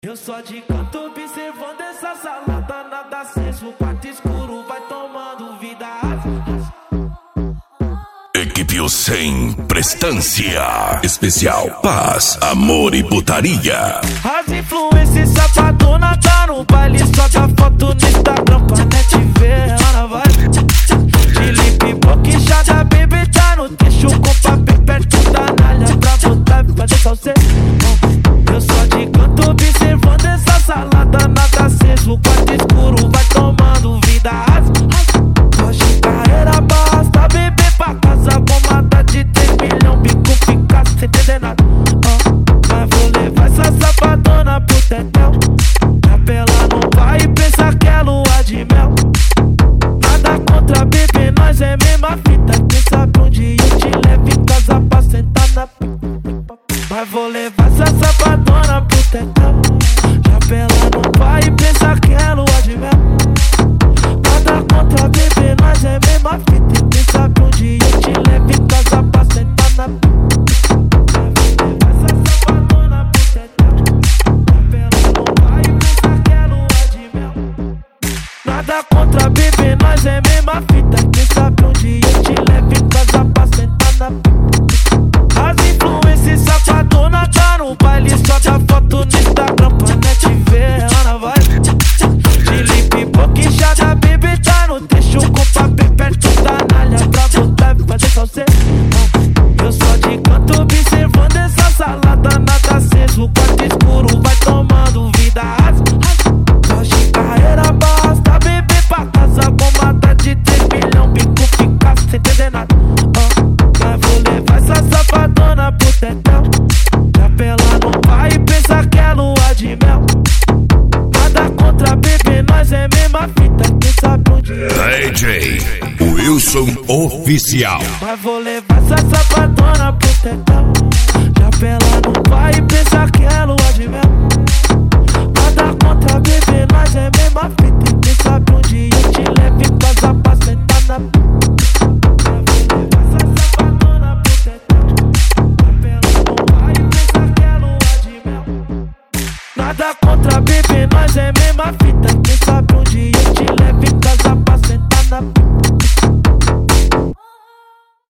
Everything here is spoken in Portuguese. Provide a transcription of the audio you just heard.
Eu só de canto observando essa salada, nada aceso, o quarto escuro vai tomando vida. Equipe sem prestância. Especial Paz, Amor e Putaria. As influências safadona tá no baile, só dá foto no Instagram pra net ver ela na vibe. De lip boquejada, baby tá no texto com papel perto da nalha pra botar e fazer salseiro. Eu só de canto observando essa salada, nada aceso, o quarto escuro vai tomando vida. Hoje carreira basta, beber pra casa, bomada de 3 milhões, bico fica sem entender nada. Mas vou levar essa safadona pro tetel, pra ela não vai pensar que é lua de mel. Nada contra bebê, nós é mesma fita, quem sabe onde eu te levo em casa pra sentar na pipa. Mas vou levar essa safadona pro tetel, já ela não vai pensar que é lua de mel. Nada contra bebê, nós é mesma fita, quem sabe onde eu te levo em casa pra sentar na pipa. Mas vou levar essa safadona pro tetel, já ela não vai pensar que é lua de mel. Nada contra bebê, nós é mesma fita, quem sabe onde eu te levo em casa pra sentar na pipa. As influências safadona tá no baile, só dá foto no Instagram pra net ver ela na vibe. De lip boquejada, baby tá no texto com papel perto da nalha pra botar e fazer salseiro. Eu só de canto observando essa salada, nada aceso, o quarto escuro vai tomando vida. Hoje carreira basta, beber pra casa, bomada de 3 milhões, bico fica sem entender nada. Mas vou levar essa safadona pro tetel, já ela não vai pensar que é lua de mel. Nada contra bebê, nós é mesma fita, quem sabe onde DJ Wilson Oficial. Mas vou levar essa safadona pro tetel, já ela não vai pensar que é lua de mel. Nada contra bebê, nós é mesma fita, quem sabe onde eu te levo em casa pra sentar na pipa. Nada contra bebê, nós é mesma fita, quem sabe onde eu te levo em casa pra sentar na pipa.